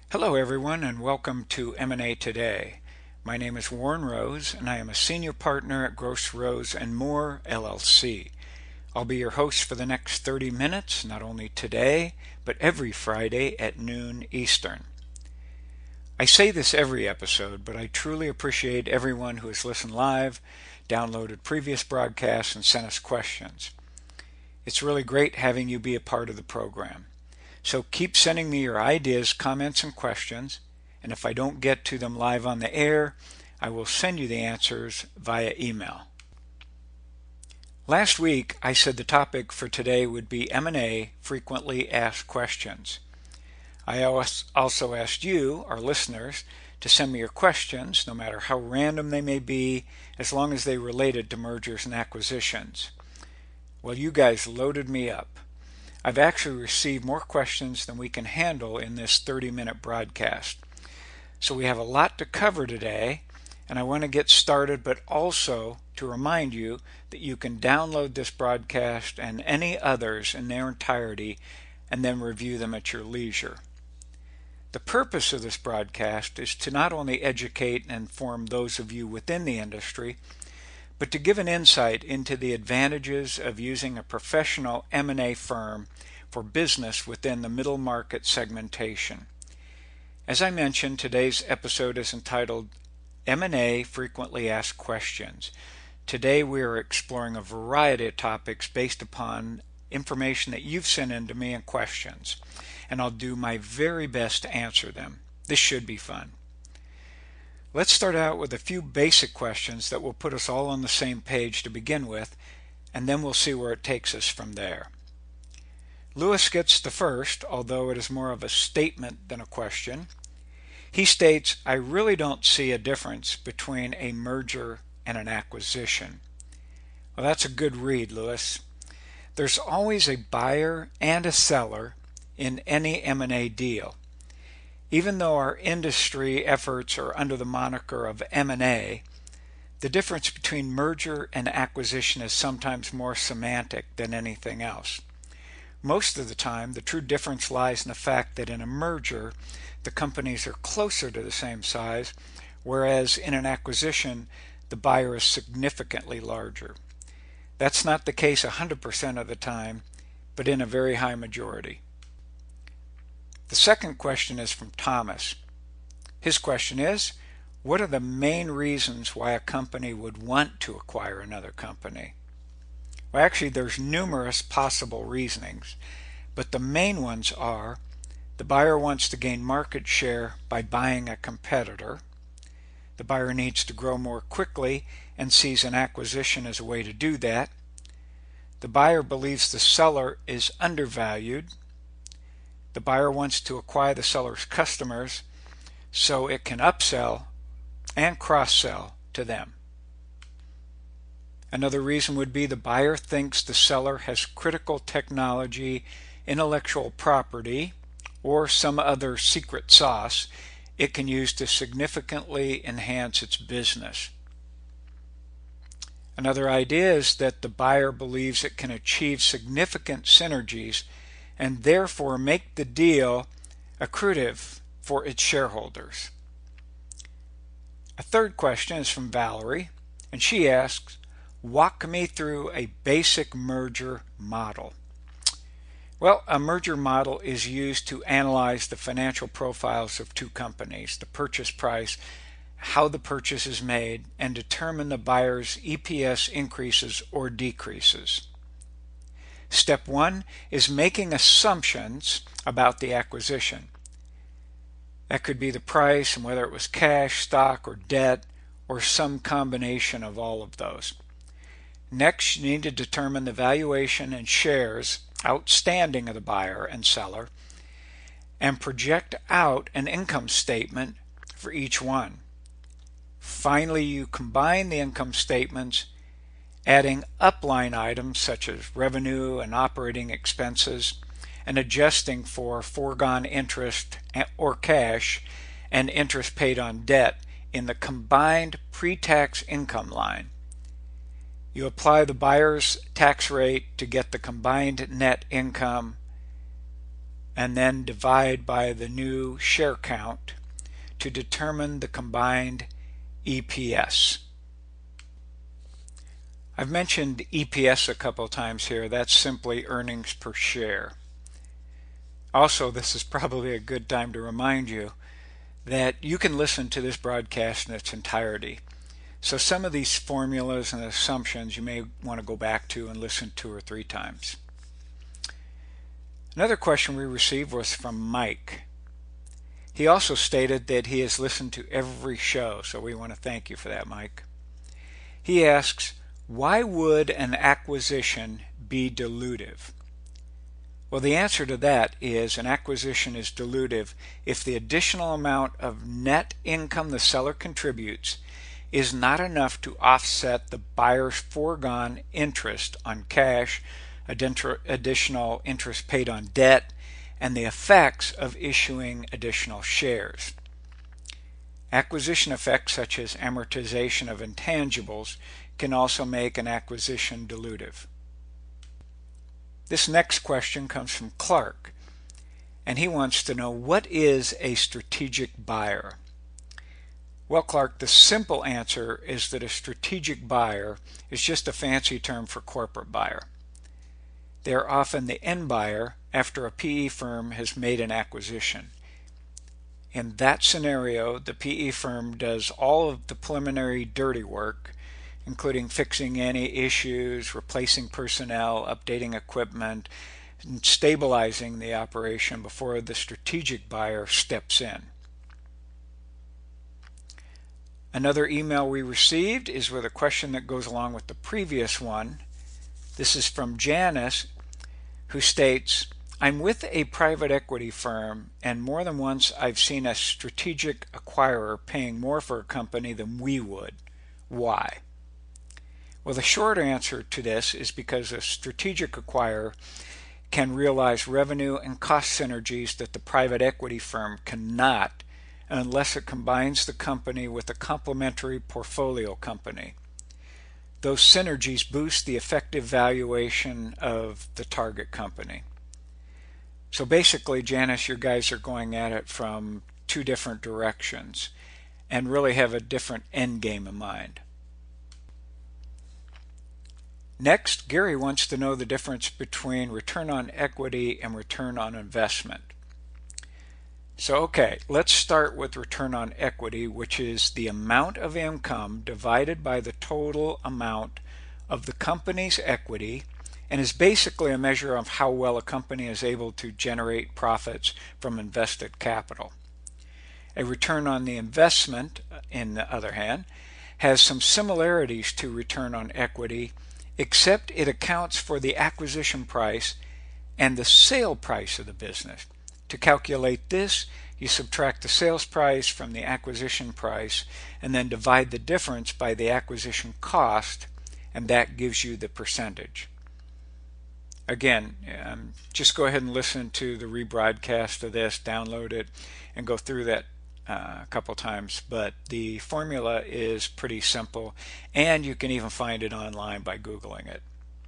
Hello everyone and welcome to M&A Today. My name is Warren Rose and I am a senior partner at Gross Rose and Moore LLC. I'll be your host for the next 30 minutes, not only today, but every Friday at noon Eastern. I say this every episode, but I truly appreciate everyone who has listened live, downloaded previous broadcasts, and sent us questions. It's really great having you be a part of the program. So keep sending me your ideas, comments, and questions, and if I don't get to them live on the air, I will send you the answers via email. Last week, I said the topic for today would be M&A frequently asked questions. I also asked you, our listeners, to send me your questions, no matter how random they may be, as long as they related to mergers and acquisitions. Well, you guys loaded me up. I've actually received more questions than we can handle in this 30-minute broadcast. So we have a lot to cover today, and I want to get started, but also to remind you that you can download this broadcast and any others in their entirety and then review them at your leisure. The purpose of this broadcast is to not only educate and inform those of you within the industry, but to give an insight into the advantages of using a professional M&A firm for business within the middle market segmentation. As I mentioned, today's episode is entitled M&A Frequently Asked Questions. Today we are exploring a variety of topics based upon information that you've sent in to me and questions, and I'll do my very best to answer them. This should be fun. Let's start out with a few basic questions that will put us all on the same page to begin with, and then we'll see where it takes us from there. Lewis gets the first, although it is more of a statement than a question. He states, "I really don't see a difference between a merger and an acquisition." Well, that's a good read, Lewis. There's always a buyer and a seller in any M&A deal. Even though our industry efforts are under the moniker of M&A, the difference between merger and acquisition is sometimes more semantic than anything else. Most of the time, the true difference lies in the fact that in a merger, the companies are closer to the same size, whereas in an acquisition, the buyer is significantly larger. That's not the case 100% of the time, but in a very high majority. The second question is from Thomas. His question is, what are the main reasons why a company would want to acquire another company? Well, actually, there's numerous possible reasonings, but the main ones are the buyer wants to gain market share by buying a competitor. The buyer needs to grow more quickly and sees an acquisition as a way to do that. The buyer believes the seller is undervalued. The buyer wants to acquire the seller's customers so it can upsell and cross-sell to them. Another reason would be the buyer thinks the seller has critical technology, intellectual property, or some other secret sauce it can use to significantly enhance its business. Another idea is that the buyer believes it can achieve significant synergies and therefore make the deal accretive for its shareholders. A third question is from Valerie, and she asks, walk me through a basic merger model. Well, a merger model is used to analyze the financial profiles of two companies, the purchase price, how the purchase is made, and determine the buyer's EPS increases or decreases. Step 1 is making assumptions about the acquisition. That could be the price and whether it was cash, stock, or debt, or some combination of all of those. Next, you need to determine the valuation and shares outstanding of the buyer and seller and project out an income statement for each one. Finally, you combine the income statements, adding up line items such as revenue and operating expenses, and adjusting for foregone interest or cash and interest paid on debt in the combined pre-tax income line. You apply the buyer's tax rate to get the combined net income and then divide by the new share count to determine the combined EPS. I've mentioned EPS a couple times here. That's simply earnings per share. Also, this is probably a good time to remind you that you can listen to this broadcast in its entirety. So some of these formulas and assumptions you may want to go back to and listen 2 or 3 times. Another question we received was from Mike. He also stated that he has listened to every show, so we want to thank you for that, Mike. He asks, why would an acquisition be dilutive? Well, the answer to that is an acquisition is dilutive if the additional amount of net income the seller contributes is not enough to offset the buyer's foregone interest on cash, additional interest paid on debt, and the effects of issuing additional shares. Acquisition effects such as amortization of intangibles can also make an acquisition dilutive. This next question comes from Clark, and he wants to know, what is a strategic buyer? Well, Clark, the simple answer is that a strategic buyer is just a fancy term for corporate buyer. They are often the end buyer after a PE firm has made an acquisition. In that scenario, the PE firm does all of the preliminary dirty work, including fixing any issues, replacing personnel, updating equipment, and stabilizing the operation before the strategic buyer steps in. Another email we received is with a question that goes along with the previous one. This is from Janice, who states, I'm with a private equity firm, and more than once I've seen a strategic acquirer paying more for a company than we would. Why? Well, the short answer to this is because a strategic acquirer can realize revenue and cost synergies that the private equity firm cannot unless it combines the company with a complementary portfolio company. Those synergies boost the effective valuation of the target company. So basically, Janice, your guys are going at it from 2 different directions and really have a different end game in mind. Next, Gary wants to know the difference between return on equity and return on investment. So okay, let's start with return on equity, which is the amount of income divided by the total amount of the company's equity, and is basically a measure of how well a company is able to generate profits from invested capital. A return on the investment, on the other hand, has some similarities to return on equity, except it accounts for the acquisition price and the sale price of the business. To calculate this, you subtract the sales price from the acquisition price and then divide the difference by the acquisition cost, and that gives you the percentage. Again, just go ahead and listen to the rebroadcast of this, download it, and go through that a couple times, but the formula is pretty simple, and you can even find it online by Googling it.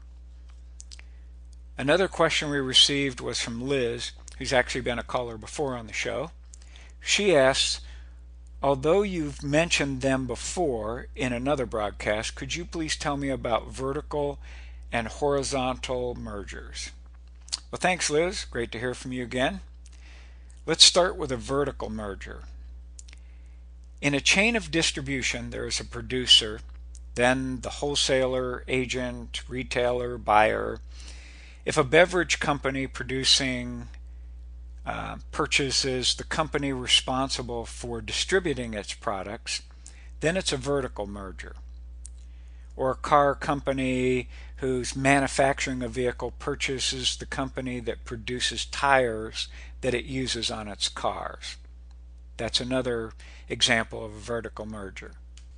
Another question we received was from Liz, who's actually been a caller before on the show. She asks, although you've mentioned them before in another broadcast, could you please tell me about vertical and horizontal mergers? Well, thanks, Liz. Great to hear from you again. Let's start with a vertical merger. In a chain of distribution, there is a producer, then the wholesaler, agent, retailer, buyer. If a beverage company producing purchases the company responsible for distributing its products, then it's a vertical merger. Or a car company who's manufacturing a vehicle purchases the company that produces tires that it uses on its cars. That's another example of a vertical merger.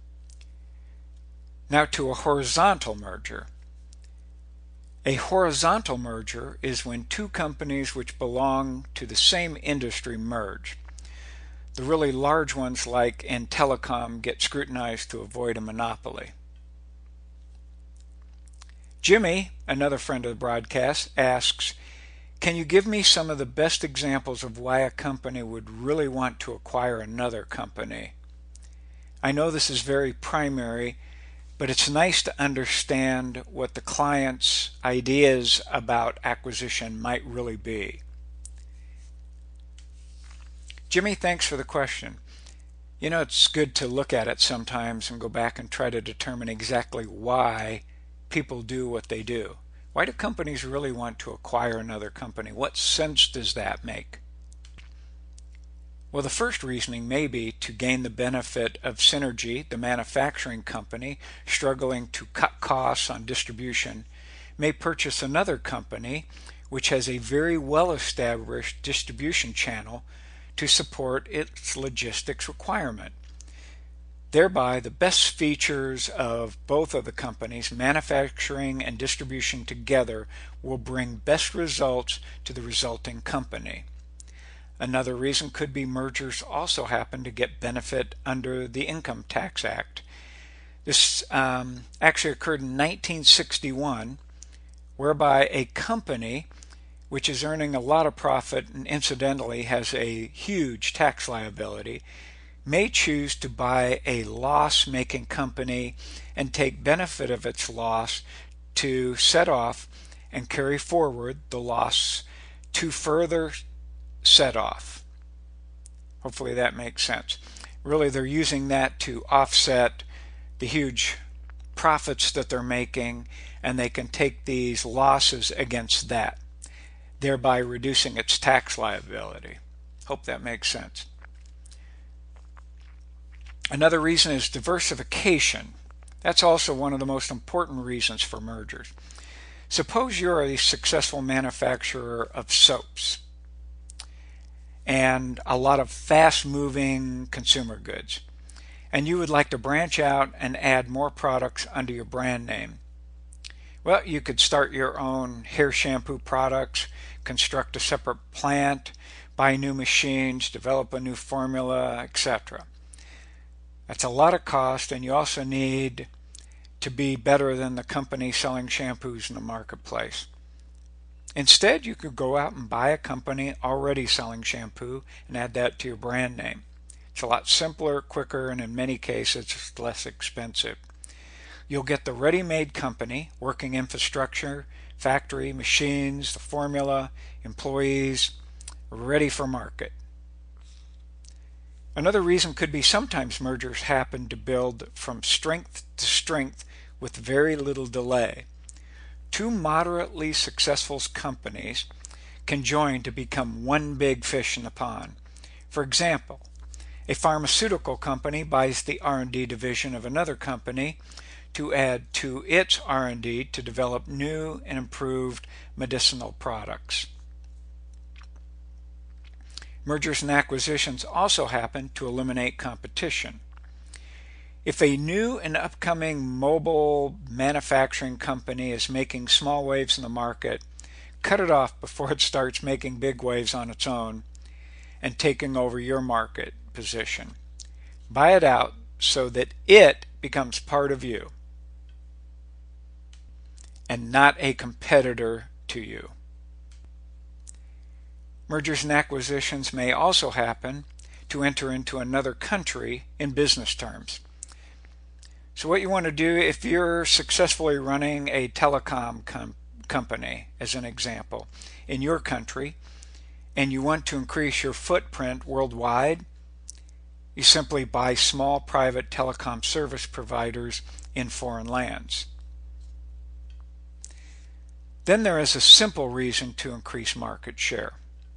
Now to a horizontal merger. A horizontal merger is when 2 companies which belong to the same industry merge. The really large ones, like in telecom, get scrutinized to avoid a monopoly. Jimmy, another friend of the broadcast, asks, Can you give me some of the best examples of why a company would really want to acquire another company? I know this is very primary, but it's nice to understand what the client's ideas about acquisition might really be. Jimmy, thanks for the question. You know, it's good to look at it sometimes and go back and try to determine exactly why people do what they do. Why do companies really want to acquire another company? What sense does that make? Well, the first reasoning may be to gain the benefit of synergy. The manufacturing company, struggling to cut costs on distribution, may purchase another company which has a very well-established distribution channel to support its logistics requirement. Thereby, the best features of both of the companies, manufacturing and distribution together, will bring best results to the resulting company. Another reason could be mergers also happen to get benefit under the Income Tax Act. This actually occurred in 1961, whereby a company which is earning a lot of profit and incidentally has a huge tax liability, may choose to buy a loss-making company and take benefit of its loss to set off and carry forward the loss to further set off. Hopefully that makes sense. Really, they're using that to offset the huge profits that they're making, and they can take these losses against that, thereby reducing its tax liability. Hope that makes sense. Another reason is diversification. That's also one of the most important reasons for mergers. Suppose you're a successful manufacturer of soaps and a lot of fast-moving consumer goods, and you would like to branch out and add more products under your brand name. Well, you could start your own hair shampoo products, construct a separate plant, buy new machines, develop a new formula, etc. That's a lot of cost, and you also need to be better than the company selling shampoos in the marketplace. Instead, you could go out and buy a company already selling shampoo and add that to your brand name. It's a lot simpler, quicker, and in many cases, it's less expensive. You'll get the ready-made company, working infrastructure, factory, machines, the formula, employees, ready for market. Another reason could be sometimes mergers happen to build from strength to strength with very little delay. Two moderately successful companies can join to become one big fish in the pond. For example, a pharmaceutical company buys the R&D division of another company to add to its R&D to develop new and improved medicinal products. Mergers and acquisitions also happen to eliminate competition. If a new and upcoming mobile manufacturing company is making small waves in the market, cut it off before it starts making big waves on its own and taking over your market position. Buy it out so that it becomes part of you and not a competitor to you. Mergers and acquisitions may also happen to enter into another country in business terms. So what you want to do if you're successfully running a telecom company, as an example, in your country, and you want to increase your footprint worldwide, you simply buy small private telecom service providers in foreign lands. Then there is a simple reason to increase market share.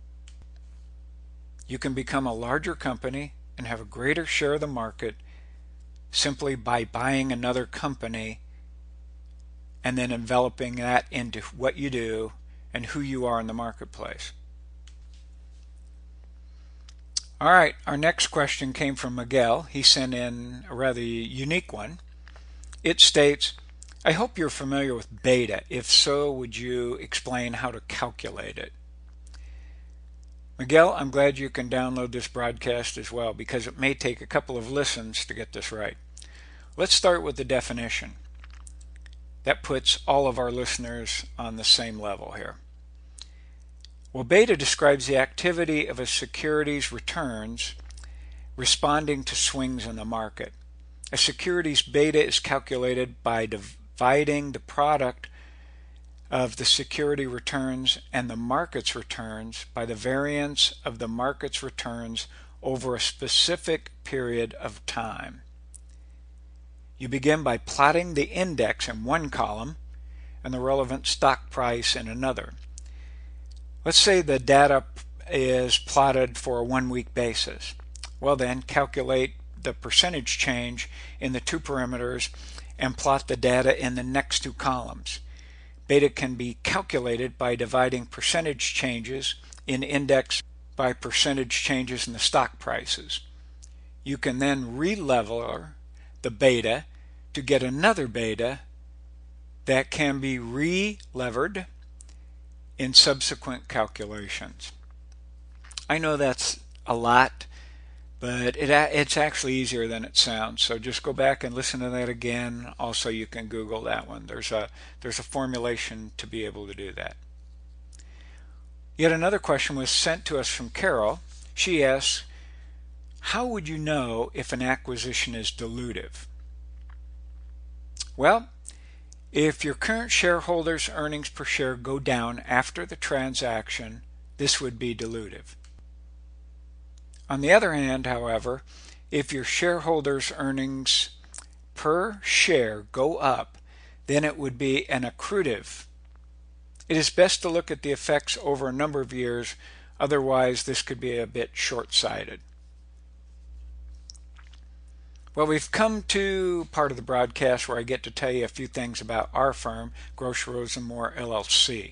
You can become a larger company and have a greater share of the market simply by buying another company and then enveloping that into what you do and who you are in the marketplace. All right, our next question came from Miguel. He sent in a rather unique one. It states, I hope you're familiar with beta. If so, would you explain how to calculate it? Miguel, I'm glad you can download this broadcast as well because it may take a couple of listens to get this right. Let's start with the definition. That puts all of our listeners on the same level here. Well, beta describes the activity of a security's returns responding to swings in the market. A security's beta is calculated by dividing the product of the security returns and the market's returns by the variance of the market's returns over a specific period of time. You begin by plotting the index in one column and the relevant stock price in another. Let's say the data is plotted for a 1-week basis. Well then, calculate the percentage change in the two parameters and plot the data in the next two columns. Beta can be calculated by dividing percentage changes in index by percentage changes in the stock prices. You can then re-level the beta to get another beta that can be re-levered in subsequent calculations. I know that's a lot, but it's actually easier than it sounds. So just go back and listen to that again. Also, you can Google that one. There's a formulation to be able to do that. Yet another question was sent to us from Carol. She asks, how would you know if an acquisition is dilutive? Well, if your current shareholders' earnings per share go down after the transaction, this would be dilutive. On the other hand, however, if your shareholders' earnings per share go up, then it would be an accretive. It is best to look at the effects over a number of years, otherwise this could be a bit short-sighted. Well, we've come to part of the broadcast where I get to tell you a few things about our firm, Gross Rosenmohr LLC.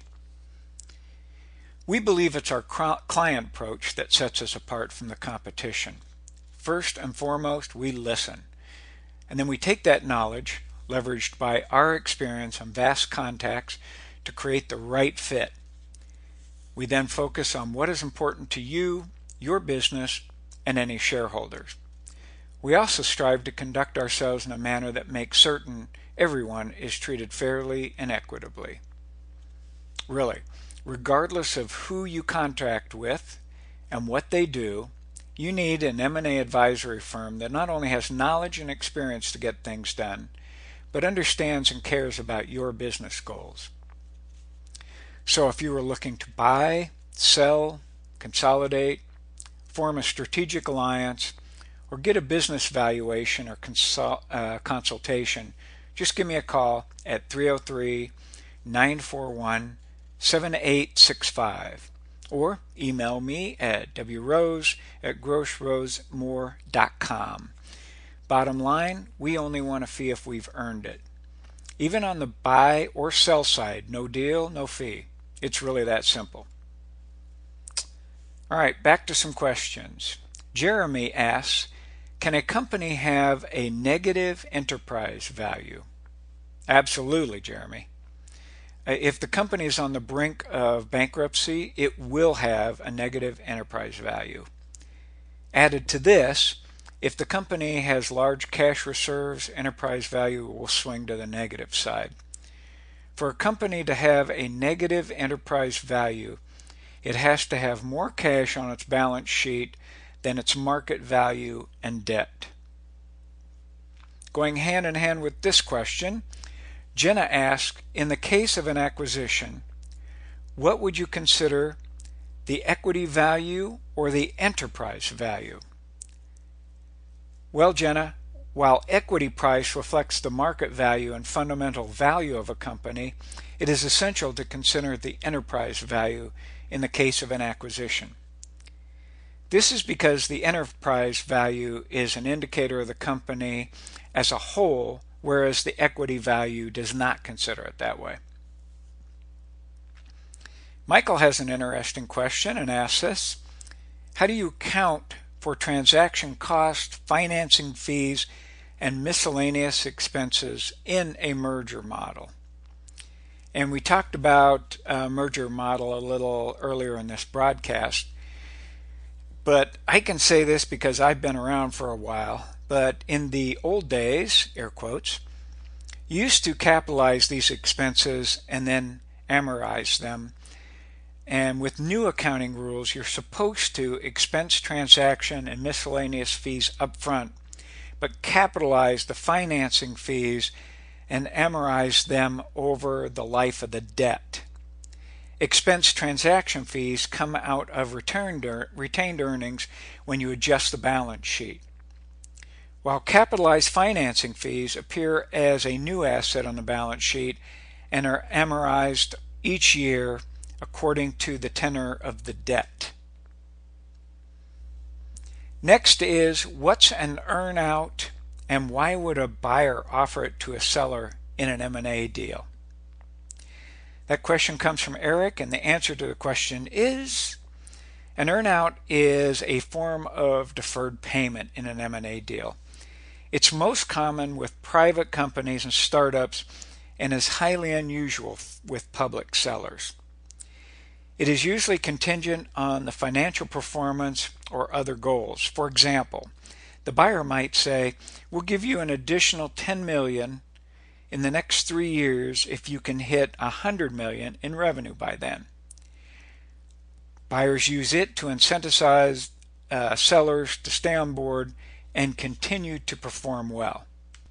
We believe it's our client approach that sets us apart from the competition. First and foremost, we listen. And then we take that knowledge, leveraged by our experience and vast contacts, to create the right fit. We then focus on what is important to you, your business, and any shareholders. We also strive to conduct ourselves in a manner that makes certain everyone is treated fairly and equitably. Really, regardless of who you contract with and what they do, you need an M&A advisory firm that not only has knowledge and experience to get things done, but understands and cares about your business goals. So if you are looking to buy, sell, consolidate, form a strategic alliance, or get a business valuation or consultation, just give me a call at 303-941-7865 or email me at wrose@grossrosemore.com. Bottom line, we only want a fee if we've earned it. Even on the buy or sell side, no deal, no fee. It's really that simple. All right, back to some questions. Jeremy asks, can a company have a negative enterprise value? Absolutely, Jeremy. If the company is on the brink of bankruptcy, it will have a negative enterprise value. Added to this, if the company has large cash reserves, enterprise value will swing to the negative side. For a company to have a negative enterprise value, it has to have more cash on its balance sheet than its market value and debt. Going hand in hand with this question, Jenna asked, in the case of an acquisition, what would you consider the equity value or the enterprise value? Well, Jenna, while equity price reflects the market value and fundamental value of a company, it is essential to consider the enterprise value in the case of an acquisition. This is because the enterprise value is an indicator of the company as a whole, whereas the equity value does not consider it that way. Michael has an interesting question and asks us, how do you account for transaction costs, financing fees, and miscellaneous expenses in a merger model? And we talked about a merger model a little earlier in this broadcast, but I can say this because I've been around for a while, but in the old days, air quotes, you used to capitalize these expenses and then amortize them And with new accounting rules, you're supposed to expense transaction and miscellaneous fees up front, but capitalize the financing fees and amortize them over the life of the debt. Expense transaction fees come out of retained earnings when you adjust the balance sheet, while capitalized financing fees appear as a new asset on the balance sheet and are amortized each year according to the tenor of the debt. Next is, what's an earnout and why would a buyer offer it to a seller in an M&A deal? That question comes from Eric, and the answer to the question is, an earnout is a form of deferred payment in an M&A deal. It's most common with private companies and startups and is highly unusual with public sellers. It is usually contingent on the financial performance or other goals. For example, the buyer might say, we'll give you an additional $10 million in the next 3 years if you can hit $100 million in revenue by then. Buyers use it to incentivize sellers to stay on board and continue to perform well.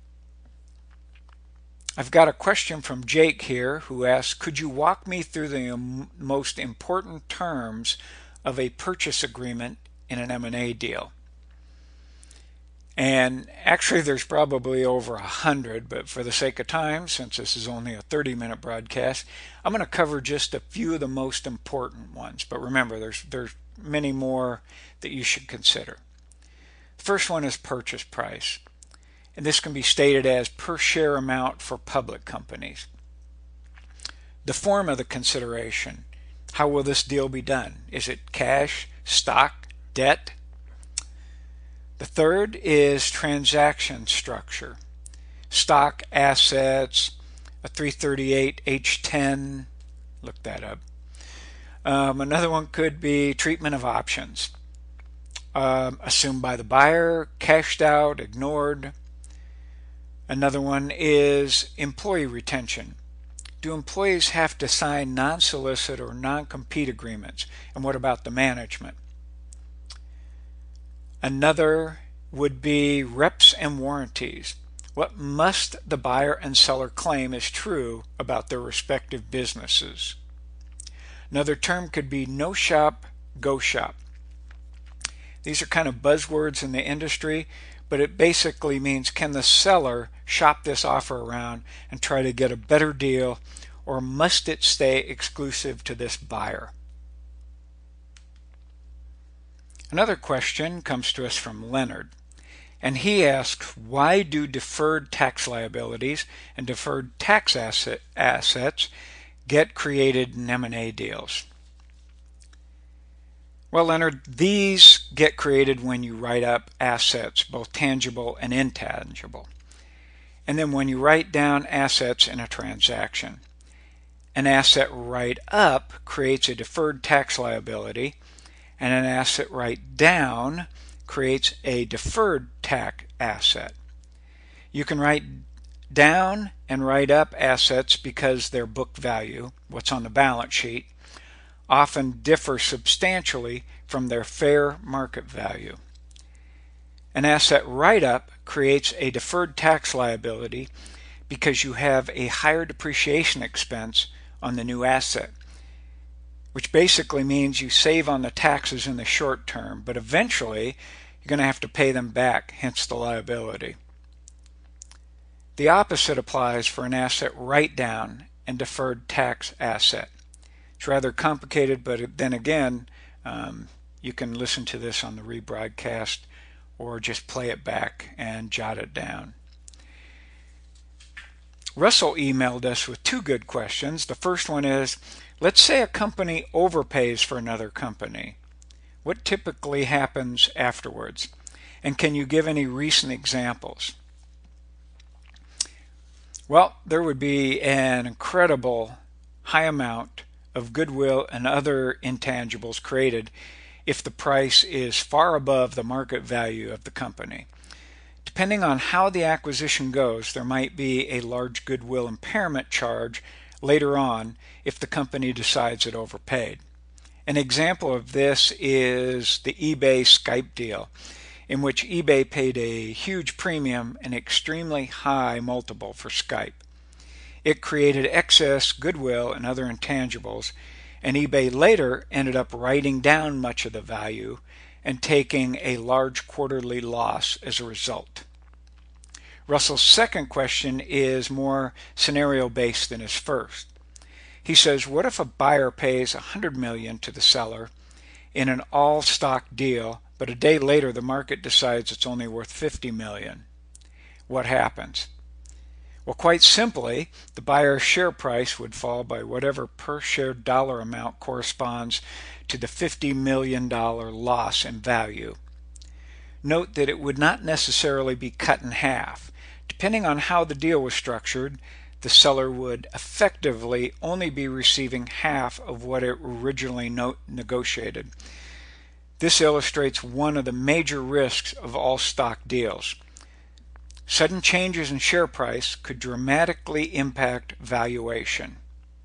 I've got a question from Jake here who asks, could you walk me through the most important terms of a purchase agreement in an M&A deal? And actually there's probably over 100, but for the sake of time, since this is only a 30-minute broadcast, I'm going to cover just a few of the most important ones. But remember, there's many more that you should consider. The first one is purchase price. And this can be stated as per share amount for public companies. The form of the consideration. How will this deal be done? Is it cash, stock, debt? The third is transaction structure. Stock, assets, a 338H10, look that up. Another one could be treatment of options. Assumed by the buyer, cashed out, ignored. Another one is employee retention. Do employees have to sign non-solicit or non-compete agreements? And what about the management? Another would be reps and warranties. What must the buyer and seller claim is true about their respective businesses? Another term could be no shop, go shop. These are kind of buzzwords in the industry, but it basically means, can the seller shop this offer around and try to get a better deal, or must it stay exclusive to this buyer? Another question comes to us from Leonard, and he asks, why do deferred tax liabilities and deferred tax assets get created in M&A deals? Well, Leonard, these get created when you write up assets, both tangible and intangible. And then when you write down assets in a transaction. An asset write-up creates a deferred tax liability, and an asset write-down creates a deferred tax asset. You can write down and write up assets because their book value, what's on the balance sheet, often differ substantially from their fair market value. An asset write-up creates a deferred tax liability because you have a higher depreciation expense on the new asset, which basically means you save on the taxes in the short term, but eventually you're going to have to pay them back, hence the liability. The opposite applies for an asset write-down and deferred tax asset. It's rather complicated, but then again, you can listen to this on the rebroadcast or just play it back and jot it down. Russell emailed us with two good questions. The first one is, let's say a company overpays for another company. What typically happens afterwards? And can you give any recent examples? Well, there would be an incredible high amount of goodwill and other intangibles created if the price is far above the market value of the company. Depending on how the acquisition goes, there might be a large goodwill impairment charge later on if the company decides it overpaid. An example of this is the eBay Skype deal, in which eBay paid a huge premium and extremely high multiple for Skype. It created excess goodwill and other intangibles, and eBay later ended up writing down much of the value and taking a large quarterly loss as a result. Russell's second question is more scenario-based than his first. He says, what if a buyer pays $100 million to the seller in an all-stock deal, but a day later the market decides it's only worth $50 million? What happens? Well, quite simply, the buyer's share price would fall by whatever per share dollar amount corresponds to the $50 million loss in value. Note that it would not necessarily be cut in half. Depending on how the deal was structured, the seller would effectively only be receiving half of what it originally negotiated. This illustrates one of the major risks of all stock deals. Sudden changes in share price could dramatically impact valuation.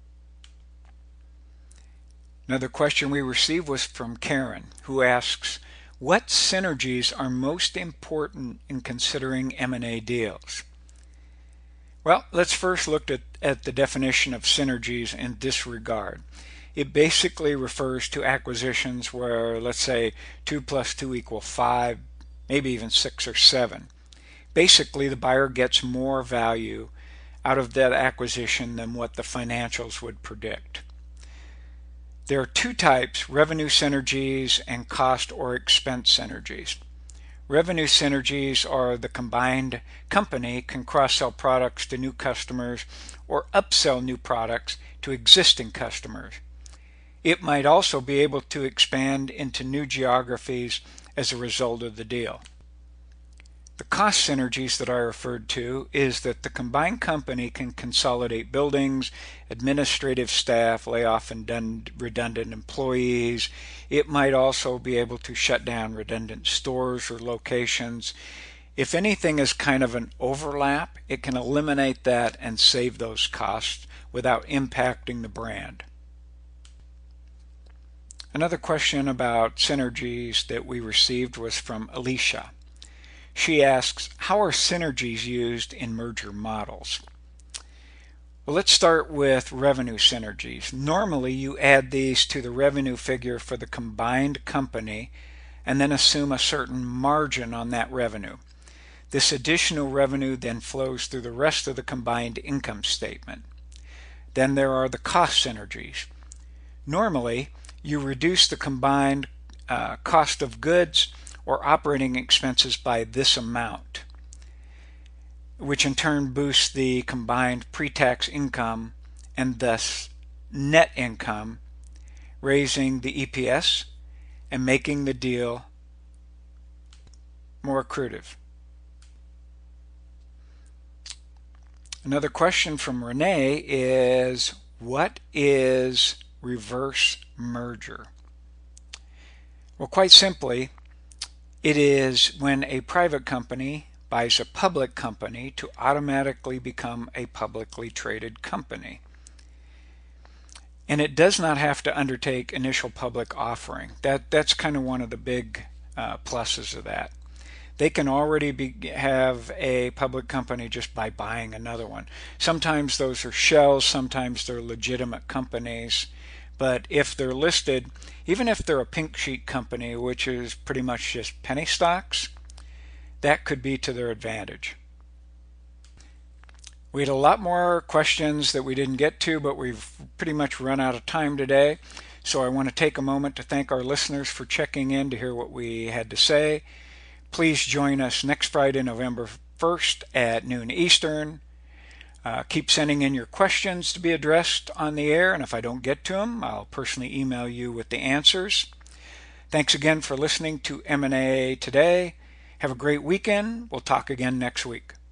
Another question we received was from Karen, who asks, what synergies are most important in considering M&A deals? Well, let's first look at the definition of synergies in this regard. It basically refers to acquisitions where, let's say, 2 plus 2 equal 5, maybe even 6 or 7. Basically, the buyer gets more value out of that acquisition than what the financials would predict. There are two types, revenue synergies and cost or expense synergies. Revenue synergies are the combined company can cross-sell products to new customers or upsell new products to existing customers. It might also be able to expand into new geographies as a result of the deal. The cost synergies that I referred to is that the combined company can consolidate buildings, administrative staff, lay off redundant employees. It might also be able to shut down redundant stores or locations. If anything is kind of an overlap, it can eliminate that and save those costs without impacting the brand. Another question about synergies that we received was from Alicia. She asks, how are synergies used in merger models? Well, let's start with revenue synergies. Normally, you add these to the revenue figure for the combined company and then assume a certain margin on that revenue. This additional revenue then flows through the rest of the combined income statement. Then there are the cost synergies. Normally, you reduce the combined cost of goods or operating expenses by this amount, which in turn boosts the combined pre-tax income and thus net income, raising the EPS and making the deal more accretive. Another question from Renee is, what is reverse merger? Well, quite simply, it is when a private company buys a public company to automatically become a publicly traded company. And it does not have to undertake initial public offering. That's kind of one of the big pluses of that. They can already have a public company just by buying another one. Sometimes those are shells, sometimes they're legitimate companies. But if they're listed, even if they're a pink sheet company, which is pretty much just penny stocks, that could be to their advantage. We had a lot more questions that we didn't get to, but we've pretty much run out of time today. So I want to take a moment to thank our listeners for checking in to hear what we had to say. Please join us next Friday, November 1st at noon Eastern. Keep sending in your questions to be addressed on the air, and if I don't get to them, I'll personally email you with the answers. Thanks again for listening to M&A Today. Have a great weekend. We'll talk again next week.